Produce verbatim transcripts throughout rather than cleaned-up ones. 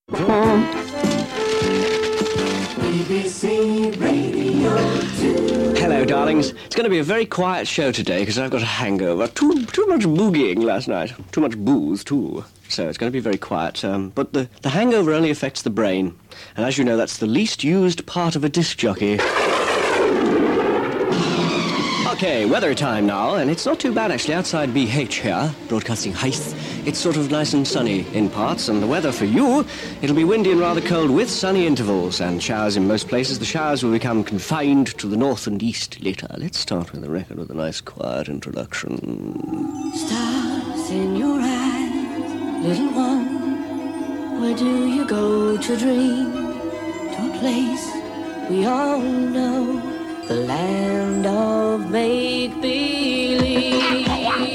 B B C Radio two. Hello, darlings. It's going to be a very quiet show today because I've got a hangover. Too too much boogieing last night. Too much booze, too. So it's going to be very quiet. Um, but the, the hangover only affects the brain. And as you know, that's the least used part of a disc jockey. Okay, weather time now, and it's not too bad actually outside B H here, broadcasting Heath. It's sort of nice and sunny in parts, and the weather for you, it'll be windy and rather cold with sunny intervals and showers in most places. The showers will become confined to the north and east later. Let's start with the record with a nice quiet introduction. Stars in your eyes, little one, where do you go to dream? To a place we all know, the land of make-believe.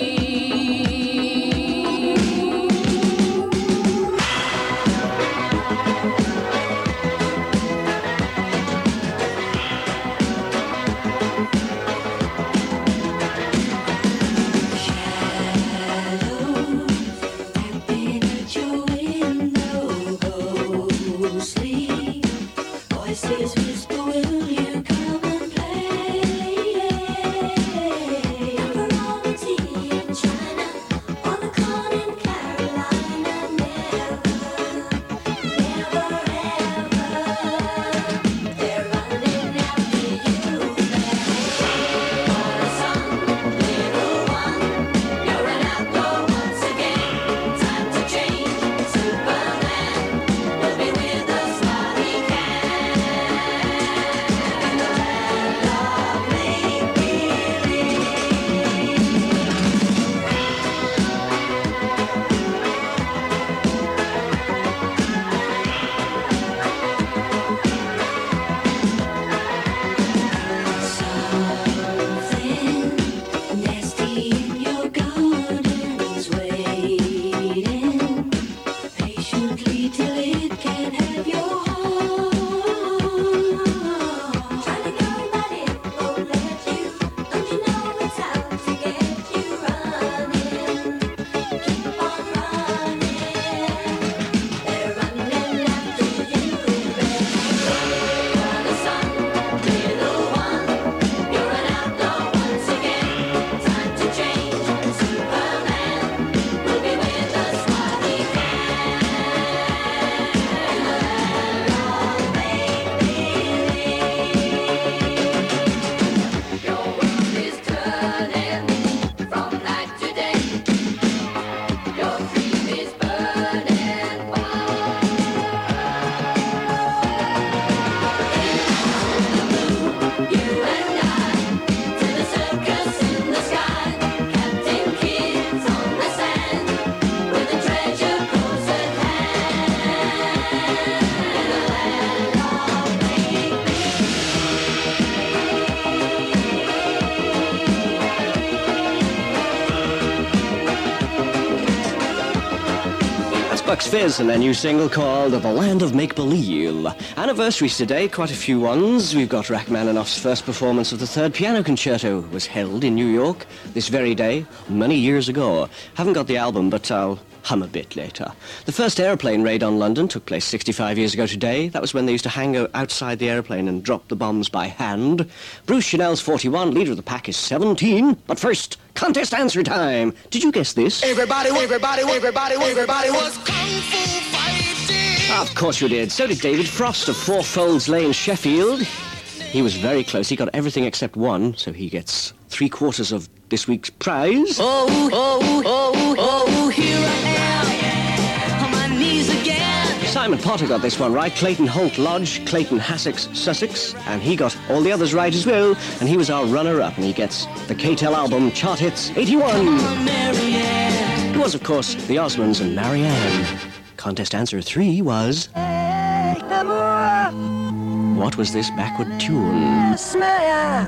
Bucks Fizz and their new single called The Land of Make-Believe. Anniversaries today, quite a few ones. We've got Rachmaninoff's first performance of the Third Piano Concerto was held in New York this very day, many years ago. Haven't got the album, but I'll hum a bit later. The first aeroplane raid on London took place sixty-five years ago today. That was when they used to hang outside the aeroplane and drop the bombs by hand. Bruce Chanel's forty-one, leader of the pack is seventeen. But first, contest answer time. Did you guess this? Everybody, everybody, everybody, everybody was kung fu fighting. Of course you did. So did David Frost of Four Folds Lane, Sheffield. He was very close. He got everything except one, so he gets three quarters of this week's prize. Oh, oh, oh, oh, here I am, on my knees again. Simon Potter got this one right. Clayton Holt Lodge, Clayton Hassocks, Sussex, and he got all the others right as well, and he was our runner-up, and he gets the K T E L album Chart Hits eighty-one. Come on, Marianne. It was, of course, the Osmonds and Marianne. Contest answer three was... Hey, amour. What was this backward tune? Smile.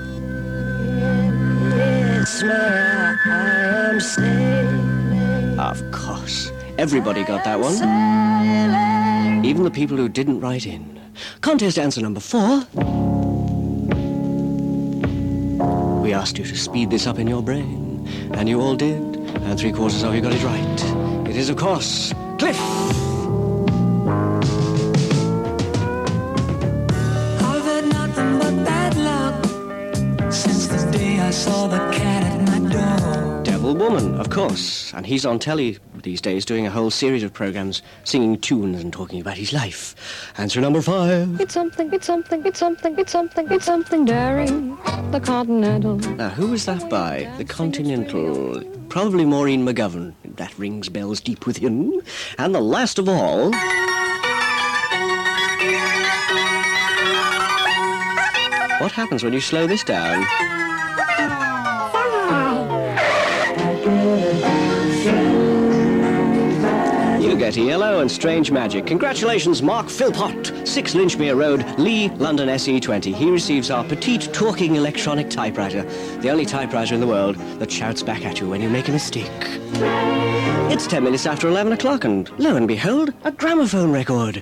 Smile. I am sailing. Of course. Everybody got that one. Even the people who didn't write in. Contest answer number four. We asked you to speed this up in your brain, and you all did, and three quarters of you got it right. It is, of course, Cliff. Of course, and he's on telly these days doing a whole series of programs, singing tunes and talking about his life. Answer number five. It's something, it's something, it's something, it's something, it's something daring. The Continental. Now, who was that by? The Continental. Probably Maureen McGovern. That rings bells deep within. And the last of all... What happens when you slow this down? You get a yellow and strange magic. Congratulations, Mark Philpott, six Lynchmere Road, Lee, London S E twenty. He receives our petite talking electronic typewriter, the only typewriter in the world that shouts back at you when you make a mistake. It's ten minutes after eleven o'clock, and lo and behold, a gramophone record.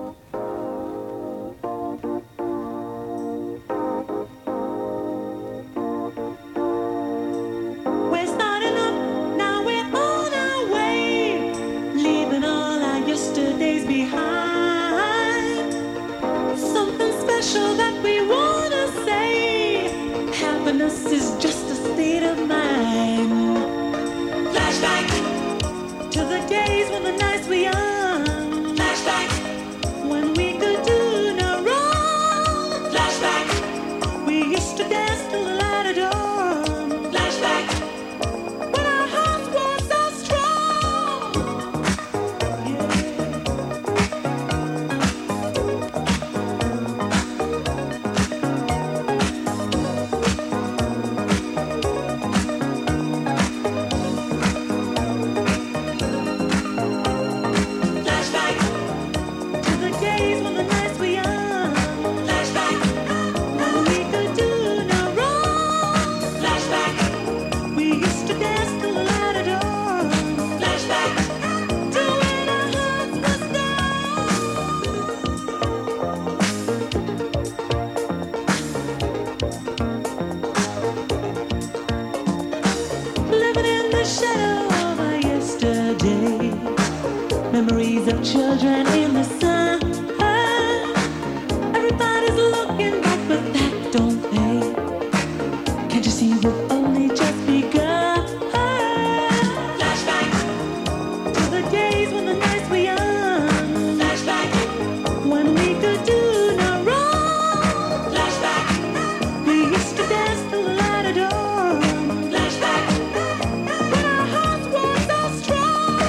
Memories of children in the sun. Everybody's looking back, but that don't pay. Can't you see we've only just begun? Flashback to the days when the nights were young. Flashback when we could do no wrong. Flashback we used to dance till the light of dawn. Flashback when our hearts were so strong.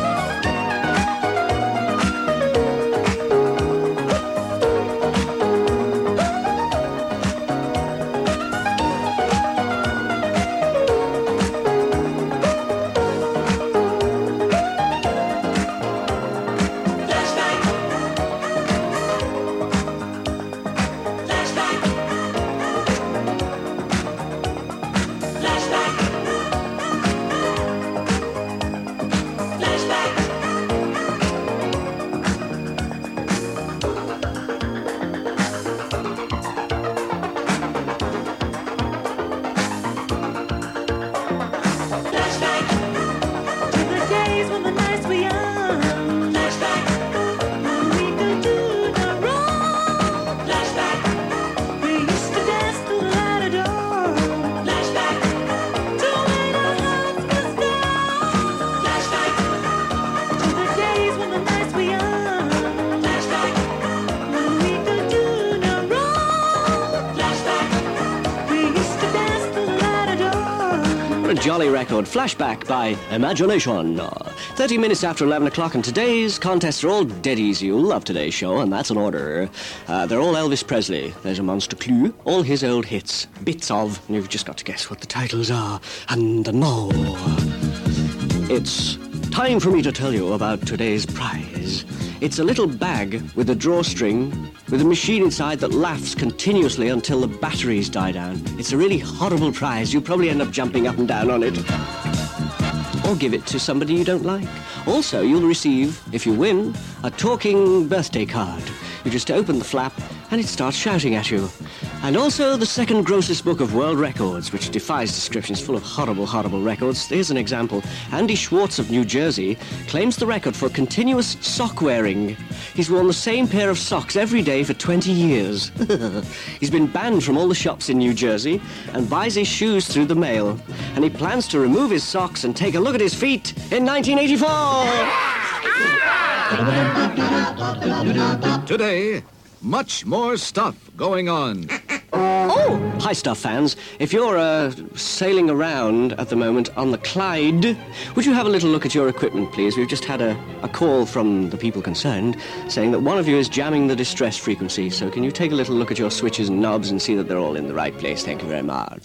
Jolly record, Flashback by Imagination. thirty minutes after eleven o'clock, and today's contests are all dead easy. You'll love today's show, and that's an order. Uh, they're all Elvis Presley. There's a Monster Clue, all his old hits, bits of, and you've just got to guess what the titles are. And now, it's time for me to tell you about today's prize. It's a little bag with a drawstring with a machine inside that laughs continuously until the batteries die down. It's a really horrible prize. You'll probably end up jumping up and down on it. Or give it to somebody you don't like. Also, you'll receive, if you win, a talking birthday card. You just open the flap and it starts shouting at you. And also the second grossest book of world records, which defies description. It's full of horrible, horrible records. Here's an example. Andy Schwartz of New Jersey claims the record for continuous sock wearing. He's worn the same pair of socks every day for twenty years. He's been banned from all the shops in New Jersey and buys his shoes through the mail. And he plans to remove his socks and take a look at his feet in nineteen eighty-four! Today, much more stuff going on. Oh! Hi, Stuff fans. If you're uh, sailing around at the moment on the Clyde, would you have a little look at your equipment, please? We've just had a, a call from the people concerned saying that one of you is jamming the distress frequency. So can you take a little look at your switches and knobs and see that they're all in the right place? Thank you very much.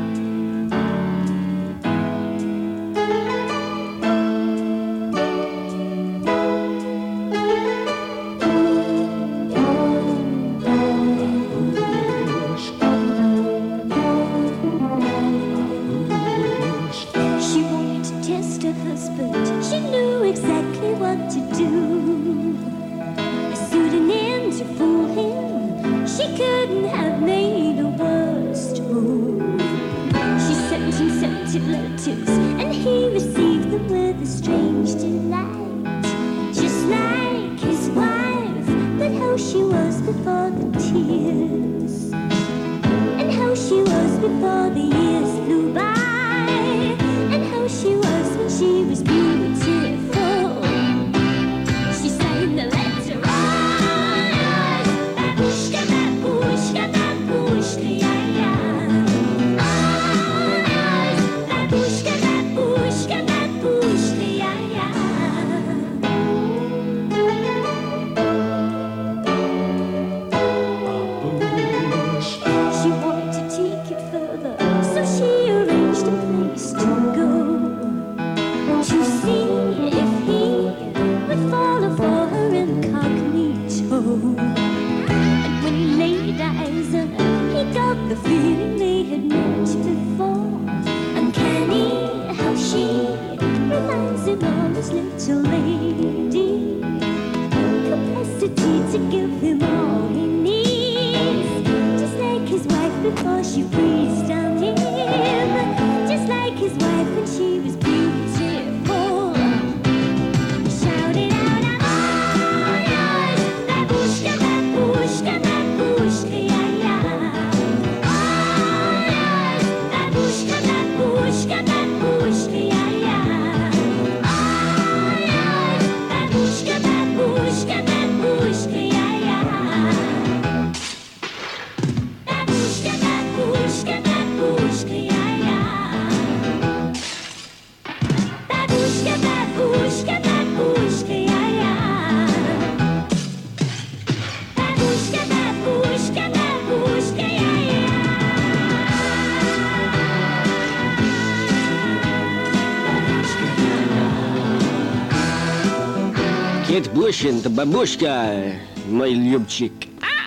Kate Bush and the Babushka, my Lyubchik.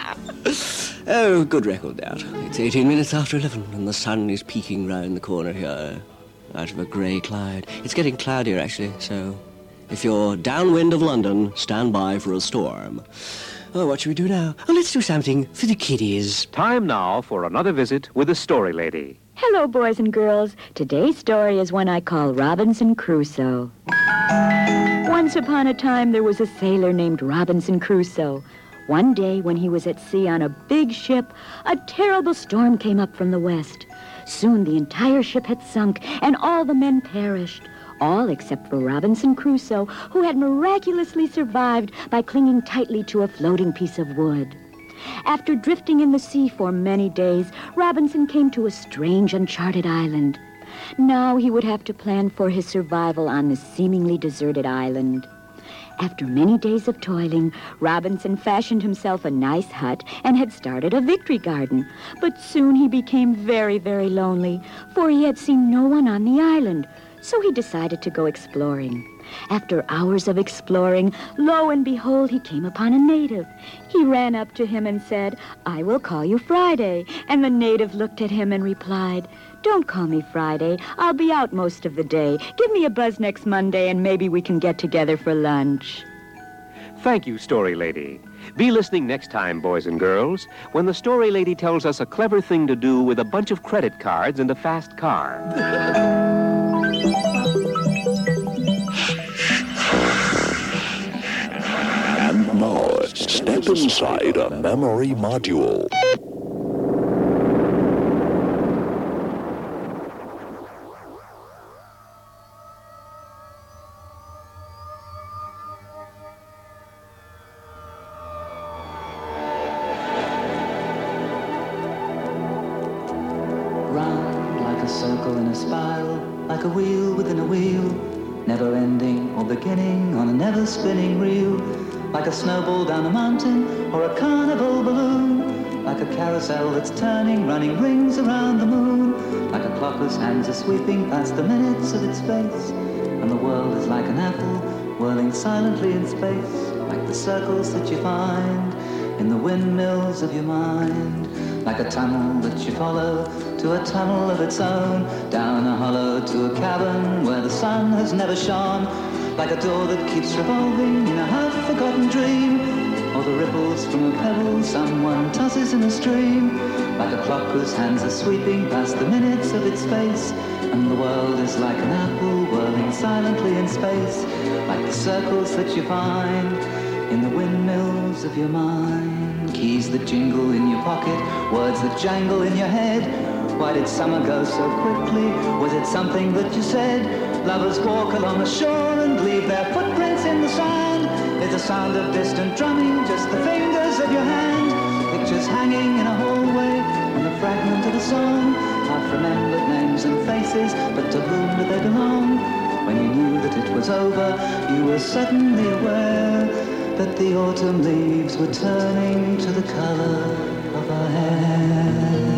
Oh, good record out. It's eighteen minutes after eleven, and the sun is peeking round the corner here, out of a grey cloud. It's getting cloudier, actually, so if you're downwind of London, stand by for a storm. Oh, what should we do now? Oh, let's do something for the kiddies. Time now for another visit with the Story Lady. Hello, boys and girls. Today's story is one I call Robinson Crusoe. Once upon a time, there was a sailor named Robinson Crusoe. One day, when he was at sea on a big ship, a terrible storm came up from the west. Soon the entire ship had sunk, and all the men perished. All except for Robinson Crusoe, who had miraculously survived by clinging tightly to a floating piece of wood. After drifting in the sea for many days, Robinson came to a strange, uncharted island. Now he would have to plan for his survival on this seemingly deserted island. After many days of toiling, Robinson fashioned himself a nice hut and had started a victory garden. But soon he became very, very lonely, for he had seen no one on the island. So he decided to go exploring. After hours of exploring, lo and behold, he came upon a native. He ran up to him and said, "I will call you Friday." And the native looked at him and replied, "Don't call me Friday. I'll be out most of the day. Give me a buzz next Monday and maybe we can get together for lunch." Thank you, Story Lady. Be listening next time, boys and girls, when the Story Lady tells us a clever thing to do with a bunch of credit cards and a fast car. And now, step inside a memory module. Round like a circle in a spiral, like a wheel within a wheel, never ending or beginning on a never spinning reel, like a snowball down a mountain or a carnival balloon, like a carousel that's turning, running rings around the moon, like a clock whose hands are sweeping past the minutes of its face, and the world is like an apple whirling silently in space, like the circles that you find in the windmills of your mind, like a tunnel that you follow to a tunnel of its own, down a hollow to a cavern where the sun has never shone, like a door that keeps revolving in a half-forgotten dream, or the ripples from a pebble someone tosses in a stream, like a clock whose hands are sweeping past the minutes of its face, and the world is like an apple whirling silently in space, like the circles that you find in the windmills of your mind. Keys that jingle in your pocket, words that jangle in your head. Why did summer go so quickly? Was it something that you said? Lovers walk along the shore and leave their footprints in the sand. It's the sound of distant drumming, just the fingers of your hand. Pictures hanging in a hallway, and a fragment of a song. Half-remembered names and faces, but to whom do they belong? When you knew that it was over, you were suddenly aware that the autumn leaves were turning to the color of her hair.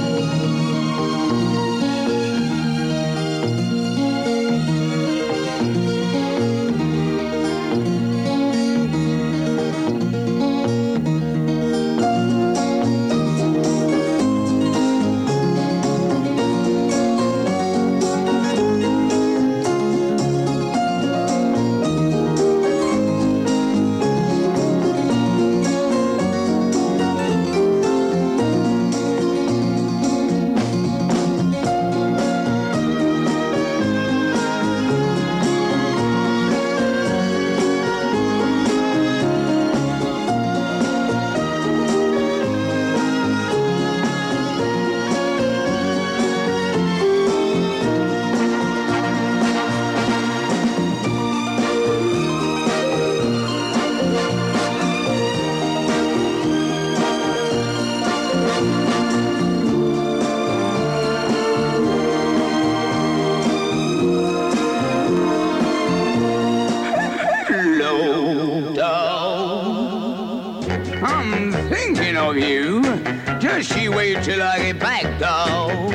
I'm thinking of you. Just you wait till I get back, though.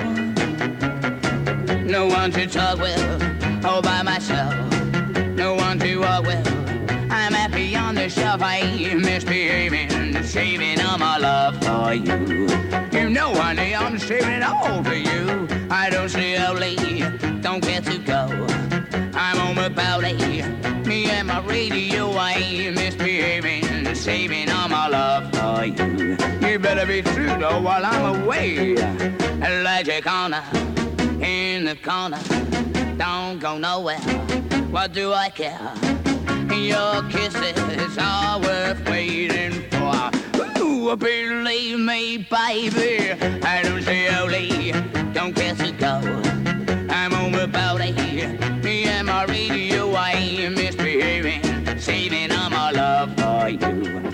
No one to talk with, all by myself. No one to walk with. I'm happy on the shelf. I ain't misbehaving, saving all my love for you. You know, honey, I'm saving it all for you. I don't slowly, don't get to go. I'm on my belly, me and my radio. I ain't misbehaving, saving all my love for you. You better be true though while I'm away. Like a corner, in the corner, don't go nowhere. What do I care? Your kisses are worth waiting for. Ooh, believe me, baby, I don't say only, don't get to go. I'm on my belly, me and my radio. I ain't misbehaving, saving all my love for you.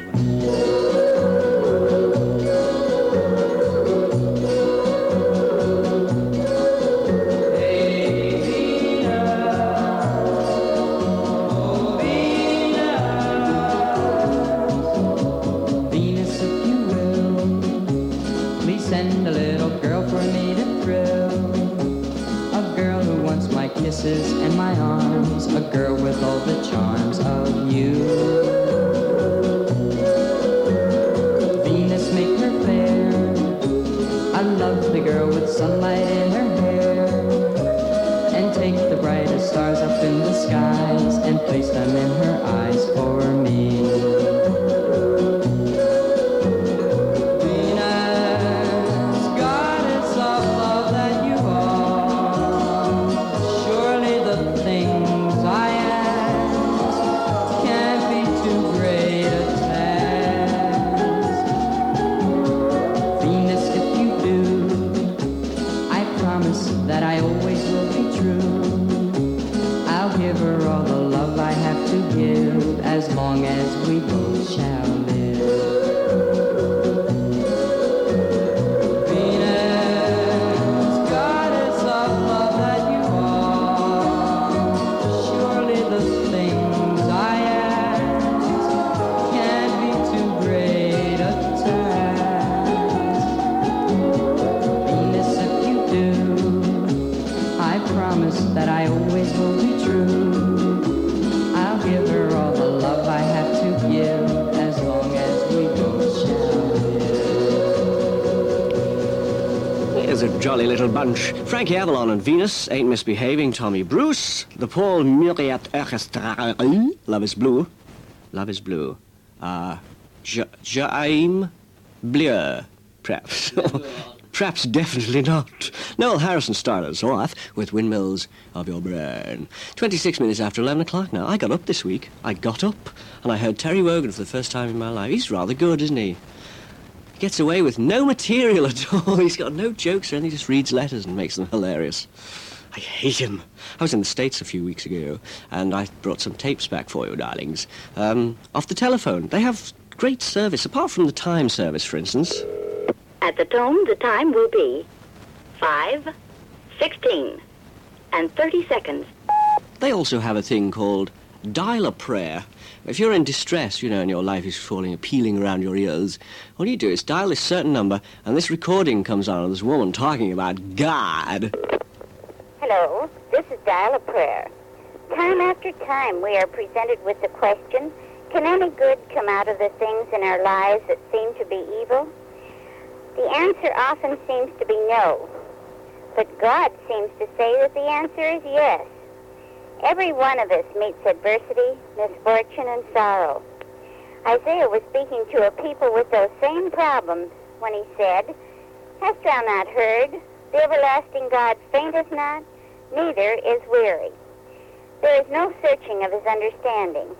Kisses and my arms, a girl with all the charms of you. Venus, make her fair, a lovely girl with sunlight in her hair, and take the brightest stars up in the skies and place them in her eyes for me. Venus, goddess of love that you are, surely the things I ask can't be too great a task. Venus, if you do, I promise that I always will be true. I'll give her all the love I have to give, as long as we both shall live. Venus, goddess of love that you are, surely the things I ask can't be too great a task. Venus, if you do, I promise that I always will be true. I'll give her all the love I have to give, as long as we both shall live. Here's a jolly little bunch. Frankie Avalon and Venus, Ain't Misbehaving, Tommy Bruce, the Paul Muriat Orchestra, Love is Blue, Love is Blue, uh, Jaime Bleu, perhaps. Perhaps definitely not. Noel Harrison started us off with Windmills of Your Brain. twenty-six minutes after eleven o'clock now. I got up this week. I got up and I heard Terry Wogan for the first time in my life. He's rather good, isn't he? He gets away with no material at all. He's got no jokes or anything. He just reads letters and makes them hilarious. I hate him. I was in the States a few weeks ago and I brought some tapes back for you, darlings. Um, off the telephone. They have great service, apart from the time service, for instance. At the tone, the time will be five, sixteen, and thirty seconds. They also have a thing called Dial-A-Prayer. If you're in distress, you know, and your life is falling, peeling around your ears, all you do is dial this certain number, and this recording comes on of this woman talking about God. Hello, this is Dial-A-Prayer. Time after time, we are presented with the question, can any good come out of the things in our lives that seem to be evil? The answer often seems to be no, but God seems to say that the answer is yes. Every one of us meets adversity, misfortune, and sorrow. Isaiah was speaking to a people with those same problems when he said, Hast thou not heard? The everlasting God fainteth not, neither is weary. There is no searching of his understanding.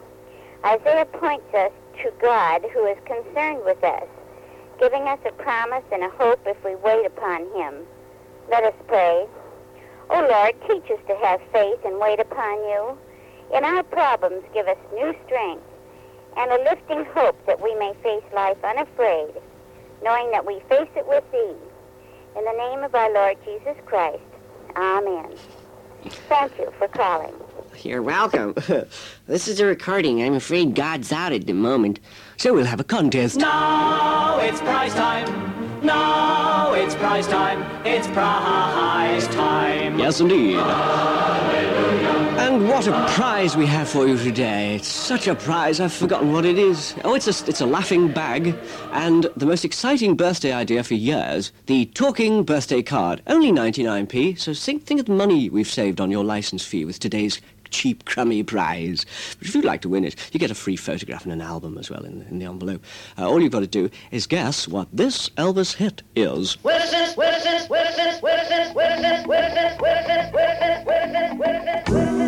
Isaiah points us to God who is concerned with us, giving us a promise and a hope if we wait upon him. Let us pray. O Lord, teach us to have faith and wait upon you. In our problems, give us new strength and a lifting hope that we may face life unafraid, knowing that we face it with thee. In the name of our Lord Jesus Christ, amen. Thank you for calling. You're welcome. This is a recording. I'm afraid God's out at the moment. So we'll have a contest. Now it's prize time. Now it's prize time. It's prize time. Yes, indeed. Hallelujah. And what a prize we have for you today. It's such a prize, I've forgotten what it is. Oh, it's a, it's a laughing bag. And the most exciting birthday idea for years, the talking birthday card. Only ninety-nine p, so think, think of the money we've saved on your license fee with today's cheap, crummy prize. But if you'd like to win it, you get a free photograph and an album as well in the, in the envelope. Uh, all you've got to do is guess what this Elvis hit is. What is this? What is this? What is this? What is this? What is this? What is this? What is this? What is this? What is this? What is this?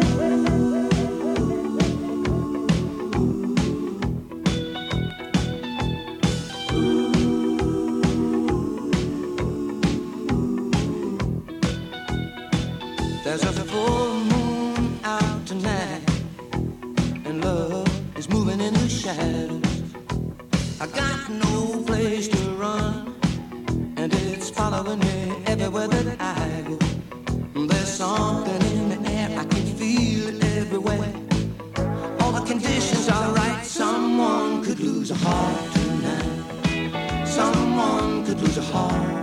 There's a full moon out tonight, and love is moving in the shadows. I got no place to run, and it's following me everywhere that I go. There's something in the air, I can feel it everywhere. All the conditions are right, someone could lose a heart tonight. Someone could lose a heart.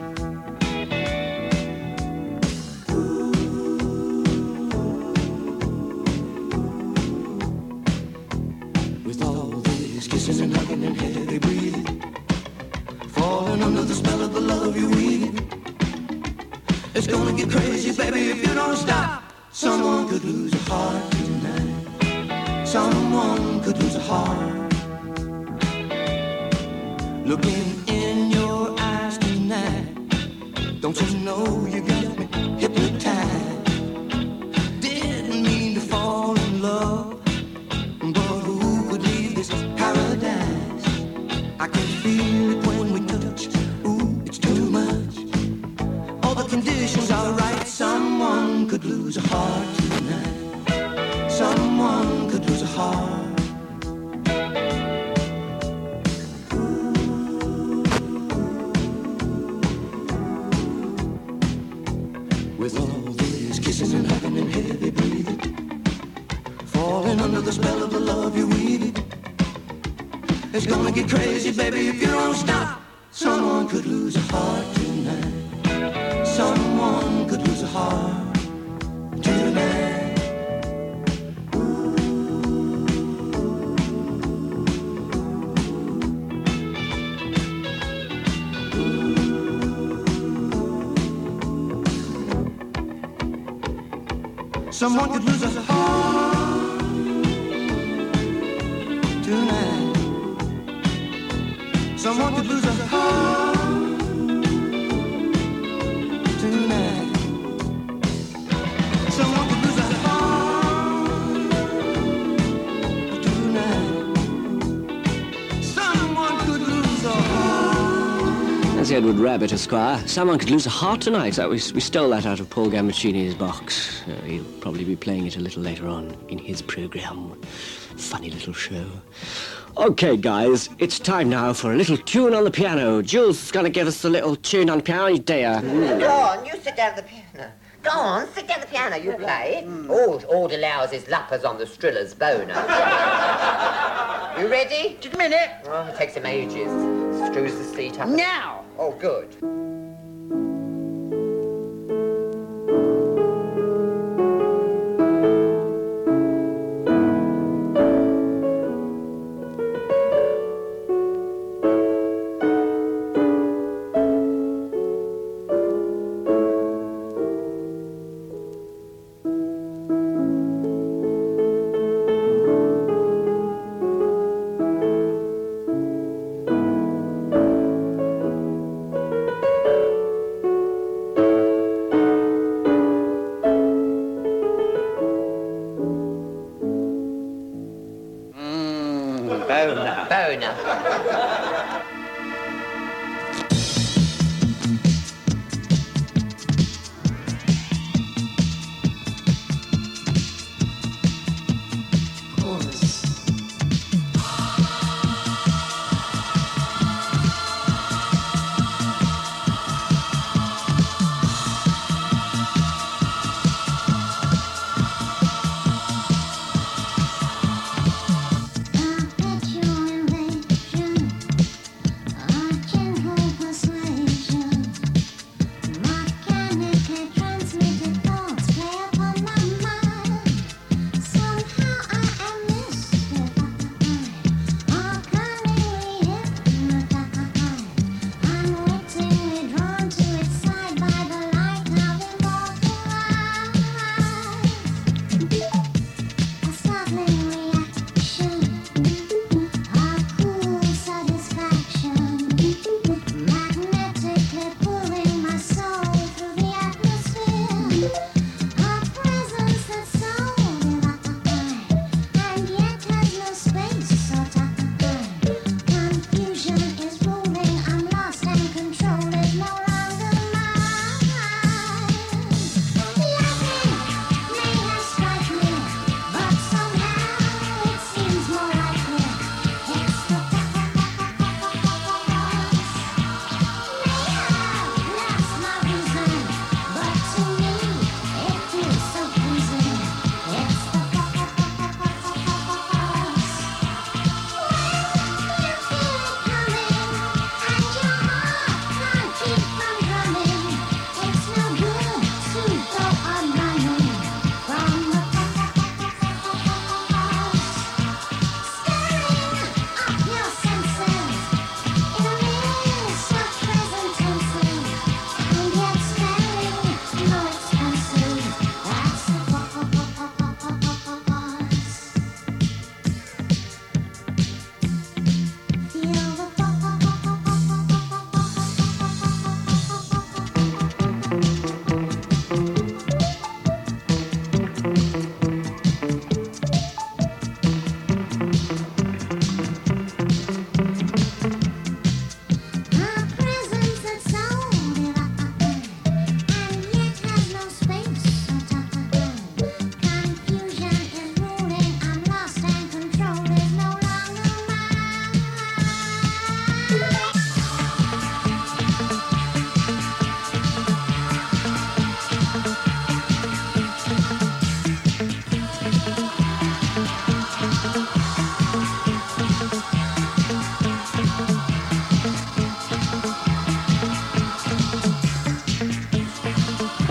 And hugging and heavy breathing, falling under the spell of the love you're weaving. It's gonna get crazy, baby, if you don't stop. Someone could lose a heart tonight. Someone could lose a heart. Looking in your eyes tonight, don't you know you got me hypnotized? Didn't mean to fall in love, but who could leave this paradise? I can feel it when we touch. Ooh, it's too much. All the conditions are right. Someone could lose a heart tonight. Someone could lose a heart. With all this kissing and hugging and heavy breathing, falling under the spell of the love you're weaving, it's gonna get crazy, baby, if you don't stop. Someone could lose a heart tonight. Someone could lose a heart tonight. Someone could lose a heart tonight. Someone could lose a heart tonight. Someone could lose a heart tonight. Someone could lose a heart. That's Edward Rabbit, Esquire. Someone could lose a heart tonight. That was, we stole that out of Paul Gambaccini's box. Uh, he'll probably be playing it a little later on in his programme. Funny little show. Okay, guys, it's time now for a little tune on the piano. Jules is going to give us a little tune on the piano, dear. Go on, you sit down at the piano. Go on, sit down at the piano, you play. Mm. All, all it allows is lappers on the Striller's boner. You ready? Just a minute. Oh, it takes him ages. Screws the seat up. Now! Oh, good. Boner. Boner.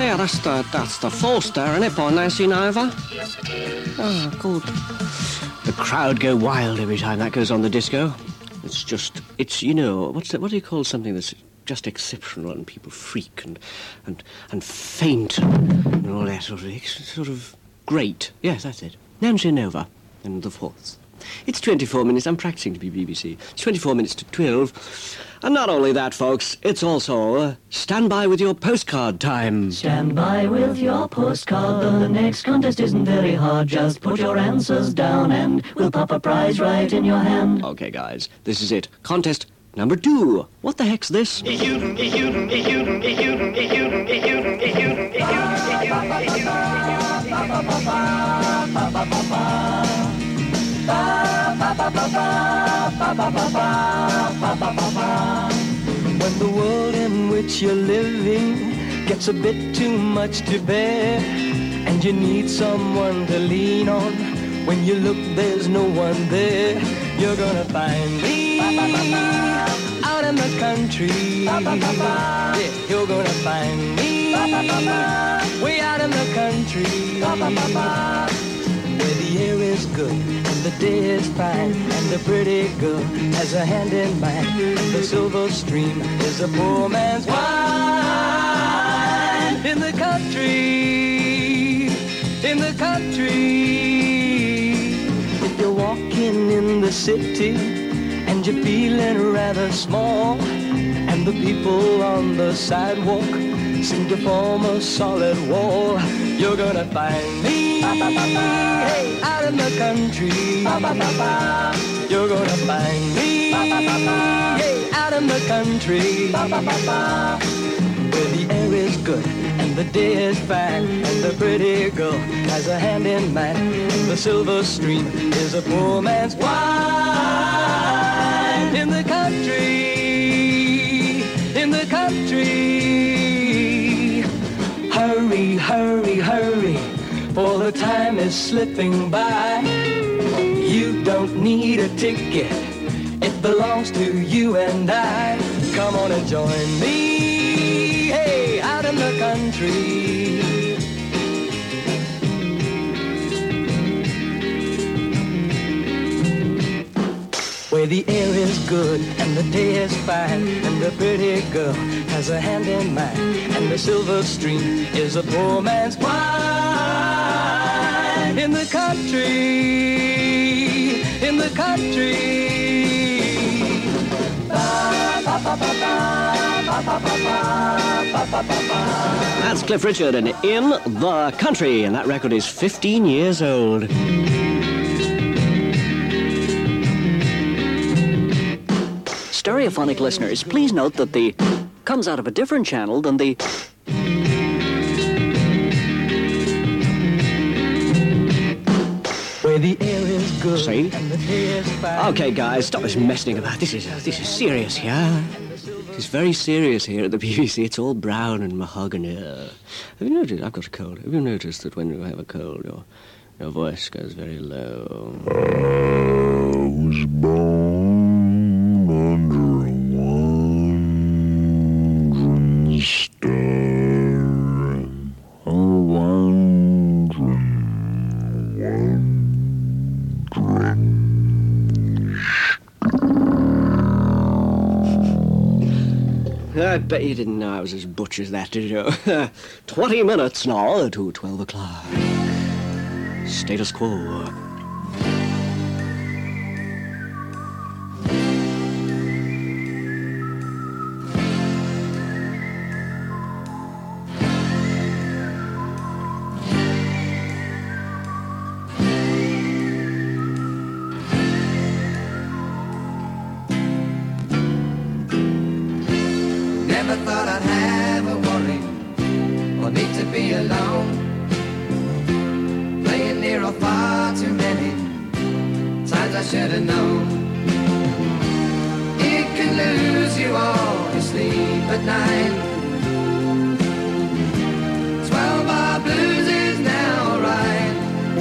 Yeah, that's the that's the Forster, isn't it, by Nancy Nova? Oh, good. The crowd go wild every time that goes on the disco. It's just, it's, you know, what's it, what do you call something that's just exceptional and people freak and and and faint and all that sort of, sort of great. Yes, that's it. Nancy Nova and the Fourths. It's twenty-four minutes. I'm practicing to be B B C. It's twenty-four minutes to twelve. And not only that, folks, it's also uh, stand by with your postcard time. Stand by with your postcard. The next contest isn't very hard. Just put your answers down and we'll pop a prize right in your hand. Okay, guys, this is it. Contest number two. What the heck's this? When the world in which you're living gets a bit too much to bear, and you need someone to lean on, when you look there's no one there, you're gonna find me out in the country. Yeah, you're gonna find me way out in the country, where the air is good and the day is fine, and the pretty girl has a hand in mine, and the silver stream is a poor man's wine. In the country, in the country, if you're walking in the city and you're feeling rather small, and the people on the sidewalk seem to form a solid wall, you're gonna find me hey, out in the country. You're gonna find me hey, out in the country, where the air is good and the day is fine, and the pretty girl has a hand in mine, and the silver stream is a poor man's wine. In the country, in the country, hurry, hurry, hurry, for the time is slipping by. You don't need a ticket, it belongs to you and I. Come on and join me, hey, out in the country. Where the air is good and the day is fine, and the pretty girl has a hand in mine, and the silver stream is a poor man's wine. In the country, in the country. That's Cliff Richard and In the Country, and that record is fifteen years old. Stereophonic listeners, please note that the comes out of a different channel than the where the air is good. See? And the day is fine. Okay, guys, stop this messing about. This is this is serious here. It's very serious here at the B B C. It's all brown and mahogany. Have you noticed? I've got a cold. Have you noticed that when you have a cold, your your voice goes very low? I was born under a wandering star, a wandering, wandering I bet you didn't know I was as butch as that, did you? Twenty minutes now to twelve o'clock. Status quo. Never thought I'd have a worry or need to be alone. Playing near or far too many times I should have known. It can lose you all your sleep at night. Twelve bar blues is now alright.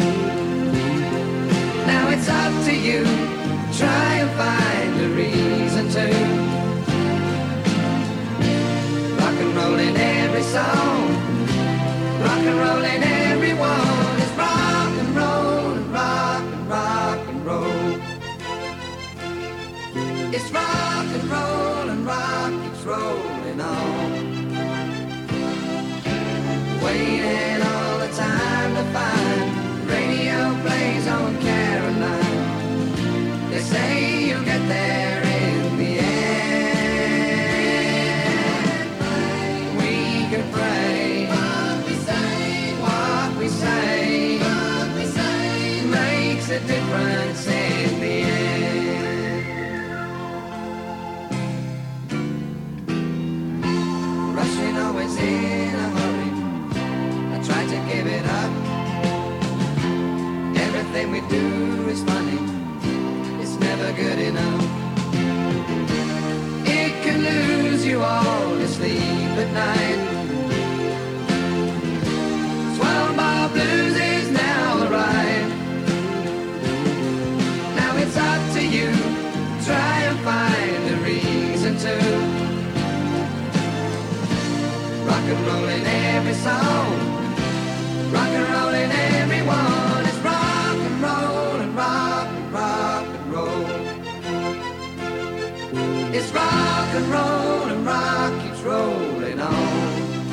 Now it's up to you. Try and find a reason to rock and roll in every song, It's rock and roll and rock keeps rolling on. Waiting all the time to find radio plays on Caroline. They say you'll get there in the end. We can pray. What we say, what we say, what we say makes a difference in the end. Rushing always in a hurry. I try to give it up. Everything we do is funny. It's never good enough. It can lose you all to sleep at night. Swell bar blues is now arrived. Now it's up to you. Try and find a reason to rock and roll in every song. Rock and roll in everyone. It's rock and roll and rock and rock and roll. It's rock and roll and rock keeps rolling on.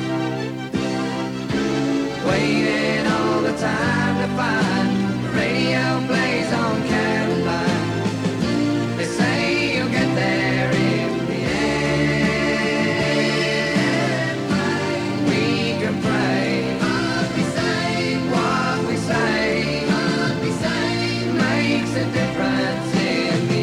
Waiting all the time to find the radio plays on Caroline. They say you'll get there in the end. We can pray. What we say, what we say, what we say makes a difference in the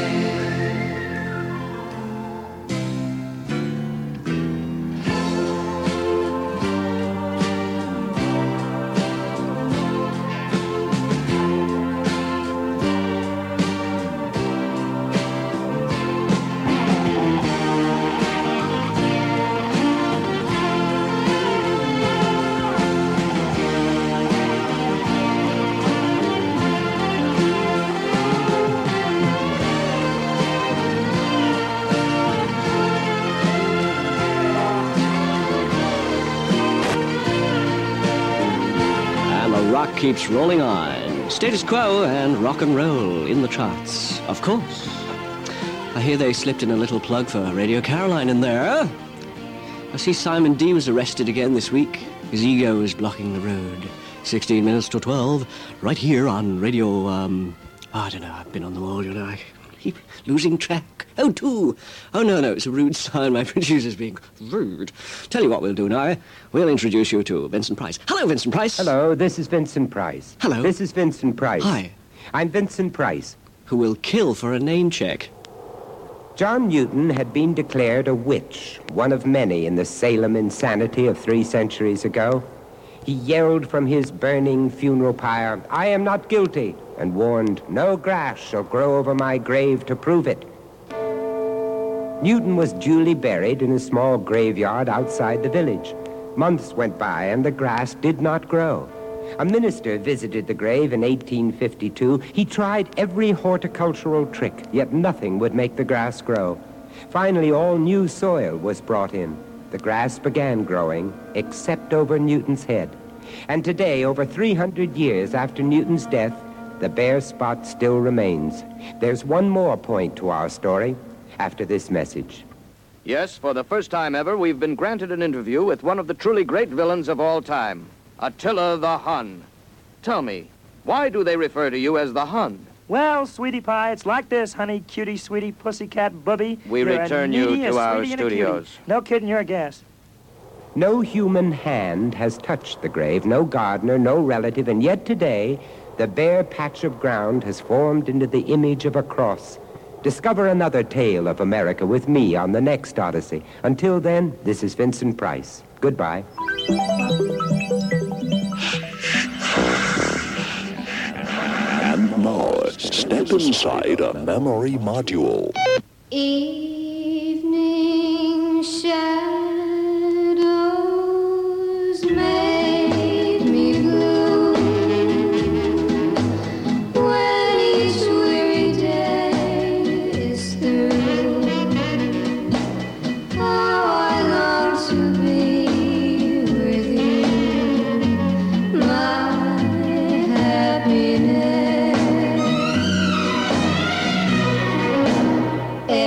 Rock keeps rolling on. Status Quo and rock and roll in the charts, of course. I hear they slipped in a little plug for Radio Caroline in there. I see Simon D was arrested again this week. His ego is blocking the road. sixteen minutes to twelve, right here on Radio, um... Oh, I don't know, I've been on them all, you know. I keep losing track. Oh, two. Oh, no, no, it's a rude sign. My producer's being rude. Tell you what we'll do now. We'll introduce you to Vincent Price. Hello, Vincent Price. Hello, this is Vincent Price. Hello. This is Vincent Price. Hi. I'm Vincent Price. Who will kill for a name check. John Newton had been declared a witch, one of many in the Salem insanity of three centuries ago. He yelled from his burning funeral pyre, "I am not guilty," and warned, "No grass shall grow over my grave to prove it." Newton was duly buried in a small graveyard outside the village. Months went by and the grass did not grow. A minister visited the grave in eighteen fifty-two. He tried every horticultural trick, yet nothing would make the grass grow. Finally, all new soil was brought in. The grass began growing, except over Newton's head. And today, over three hundred years after Newton's death, the bare spot still remains. There's one more point to our story after this message. Yes, for the first time ever, we've been granted an interview with one of the truly great villains of all time, Attila the Hun. Tell me, why do they refer to you as the Hun? Well, sweetie pie, it's like this, honey, cutie, sweetie, pussycat, booby. We You're return a you needy, to a our sweetie, and a cutie. studios. No kidding, you're a guest. No human hand has touched the grave, no gardener, no relative, and yet today, the bare patch of ground has formed into the image of a cross. Discover another tale of America with me on the next Odyssey. Until then, this is Vincent Price. Goodbye. And now, step inside a memory module. Evening shadows made me blue when each weary day is through. How I long to be with you, my happiness.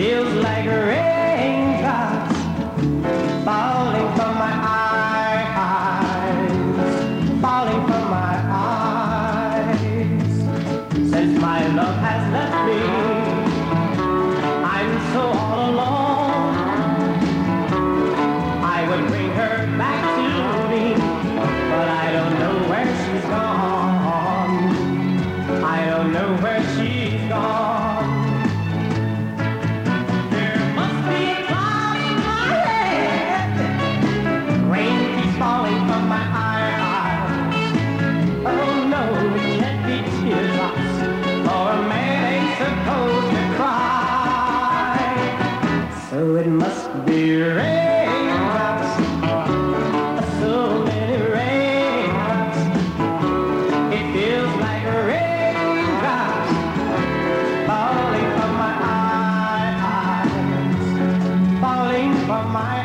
feels like raindrops falling from my eyes, falling from my eyes. Since my love has left me, I'm so all alone. I would bring her back to me, but I don't know where she's gone. I don't know where she's gone. There must be a cloud in my head. Rain keeps falling from my eyes. Oh no, it can't be teardrops, for a man ain't supposed to cry. So it must be raindrops, so many raindrops. It feels like raindrops falling from my eyes, falling from my eyes.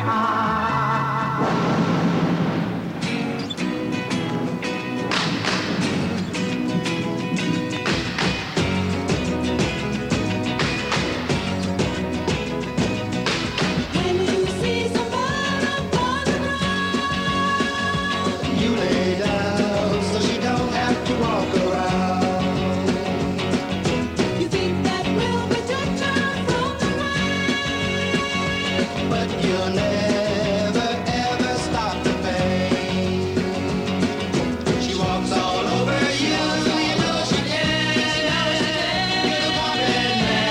When you see somebody upon the ground, You lay down so she don't have to walk around. you think that will protect her from the rain. But you'll never ever stop the pain. She walks all over you, you know she can. You're the carpet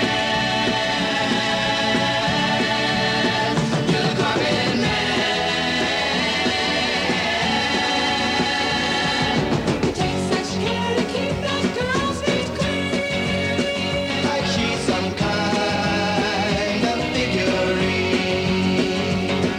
man. You're the carpet man. It takes such care to keep that girl's feet clean. Like she's some kind of figurine.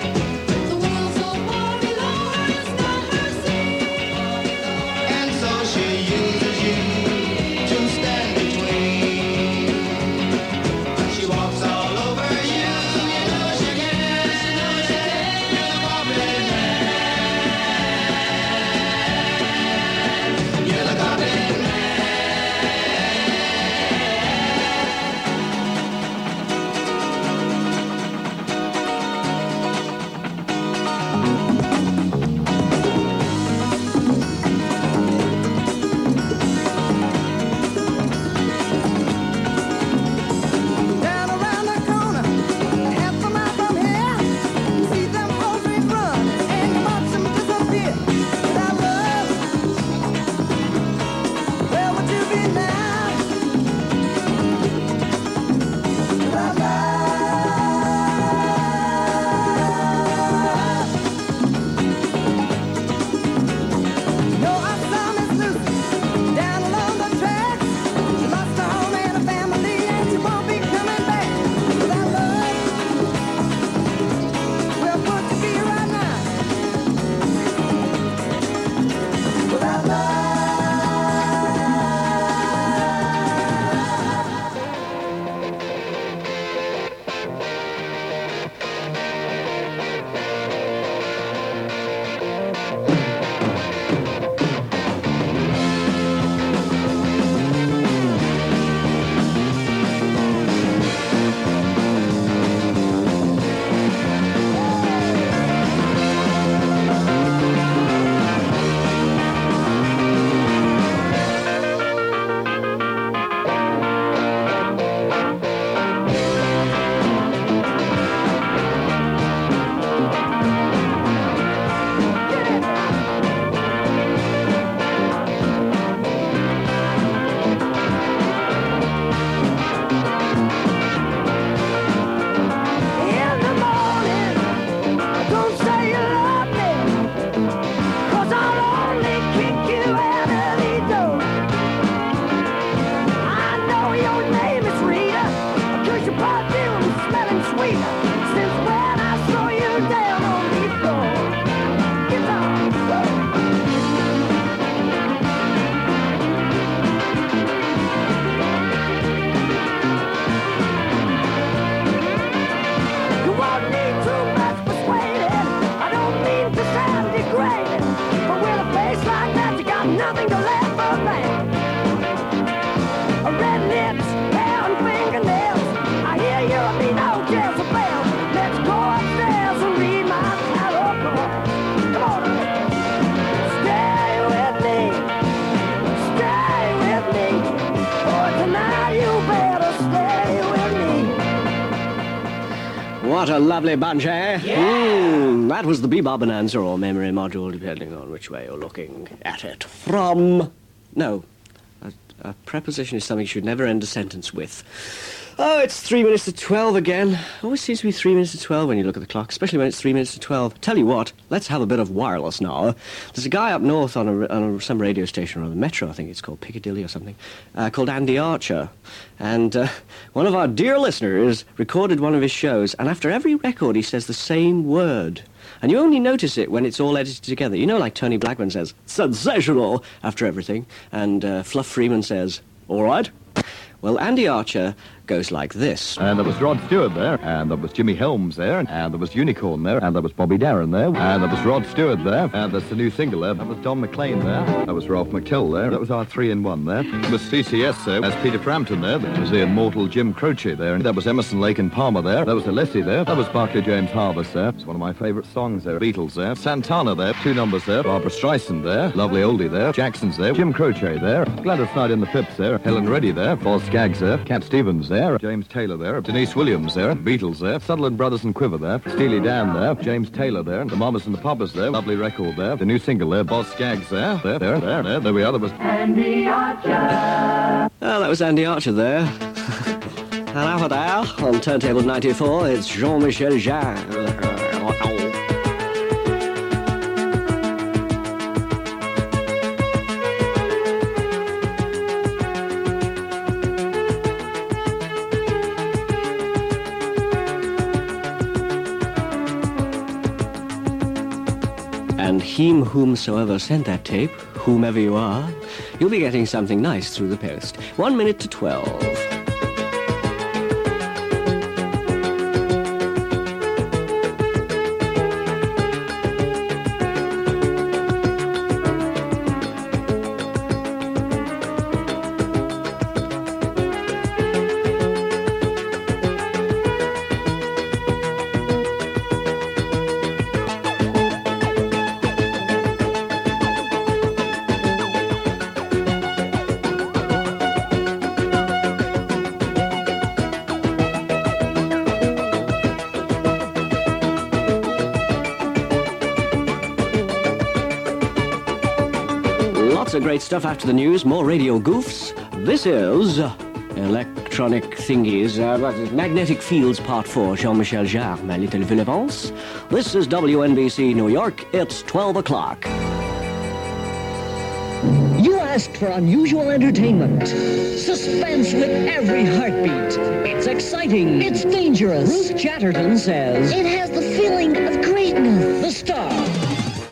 What a lovely bunch, eh? Yeah. Mm, that was the bebop bonanza or memory module, depending on which way you're looking at it from. No, a, a preposition is something you should never end a sentence with. Oh, it's three minutes to twelve again. Always seems to be three minutes to twelve when you look at the clock, especially when it's three minutes to twelve. Tell you what, let's have a bit of wireless now. There's a guy up north on, a, on a, some radio station, or on the Metro, I think it's called, Piccadilly or something, uh, called Andy Archer. And uh, one of our dear listeners recorded one of his shows, and after every record he says the same word. And you only notice it when it's all edited together. You know, like Tony Blackman says, sensational, after everything. And uh, Fluff Freeman says, all right. Well, Andy Archer goes like this. And there was Rod Stewart there, and there was Jimmy Helms there, and there was Unicorn there, and there was Bobby Darin there, and there was Rod Stewart there, and there's the new single there. That was Don McLean there. That was Ralph McTill there. That was our three in one there. There was C C S there. There's Peter Frampton there. There was the immortal Jim Croce there. And there was Emerson, Lake and Palmer there. There was Alessi there. That was Barclay James Harvest there. It's one of my favourite songs there. Beatles there. Santana there. Two numbers there. Barbara Streisand there. Lovely Oldie there. Jackson's there. Jim Croce there. Gladys Knight and the Pips there. Helen Reddy there. Boz Scaggs there. Cat Stevens there. James Taylor there. Denise Williams there. Beatles there. Sutherland Brothers and Quiver there. Steely Dan there. James Taylor there. The Mamas and the Papas there. Lovely record there. The new single there. Boz Scaggs there. There, there, there, there. There we are. There was Andy Archer. Oh, that was Andy Archer there. And after that, on Turntable ninety-four, it's Jean-Michel Jarre. And him whomsoever sent that tape, whomever you are, you'll be getting something nice through the post. One minute to twelve. Lots of great stuff after the news, more radio goofs. This is Electronic Thingies, uh, Magnetic Fields Part four, Jean-Michel Jarre, Ma Little Ville-Avance. This is W N B C New York. It's twelve o'clock. You asked for unusual entertainment. Suspense with every heartbeat. It's exciting. It's dangerous. Ruth Chatterton says, It has the feeling